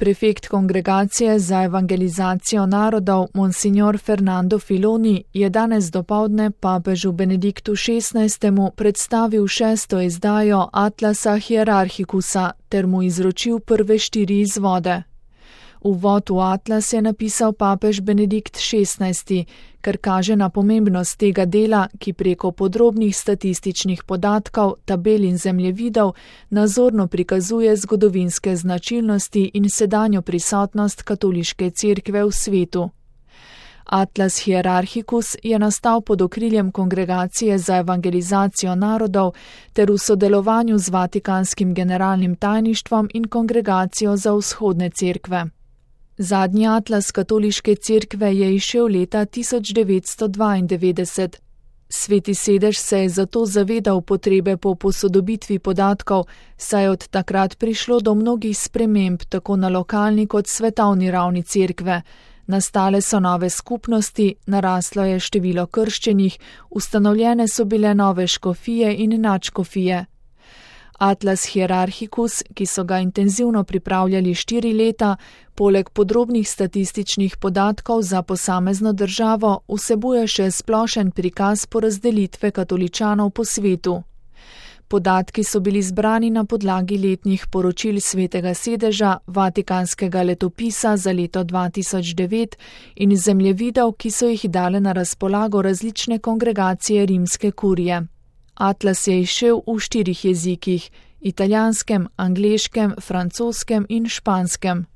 Prefekt Kongregacije za evangelizacijo narodov Monsignor Fernando Filoni je danes dopoldne papežu Benediktu XVI. Predstavil 6. izdajo Atlasa Hierarchicusa ter mu izročil prve 4 izvode. Uvod v Atlas je napisal papež Benedikt XVI., kar kaže na pomembnost tega dela, ki preko podrobnih statističnih podatkov, tabel in zemljevidov nazorno prikazuje zgodovinske značilnosti in sedanjo prisotnost katoliške cerkve v svetu. Atlas Hierarchicus je nastal pod okriljem Kongregacije za evangelizacijo narodov ter v sodelovanju z Vatikanskim generalnim tajništvom in Kongregacijo za vzhodne cerkve. Zadnji atlas katoliške cerkve je izšel leta 1992. Sveti sedež se je zato zavedal potrebe po posodobitvi podatkov, saj je od takrat prišlo do mnogih sprememb tako na lokalni kot svetovni ravni cerkve. Nastale so nove skupnosti, naraslo je število krščenih, ustanovljene so bile nove škofije in nadškofije. Atlas Hierarchicus, ki so ga intenzivno pripravljali 4 leta, poleg podrobnih statističnih podatkov za posamezno državo vsebuje še splošen prikaz porazdelitve katoličanov po svetu. Podatki so bili zbrani na podlagi letnih poročil Svetega sedeža, Vatikanskega letopisa za leto 2009 in zemljevidov, ki so jih dale na razpolago različne kongregacije rimske kurije. Atlas je izšel v 4 jezikih: italijanskem, angleškem, francoskem in španskem.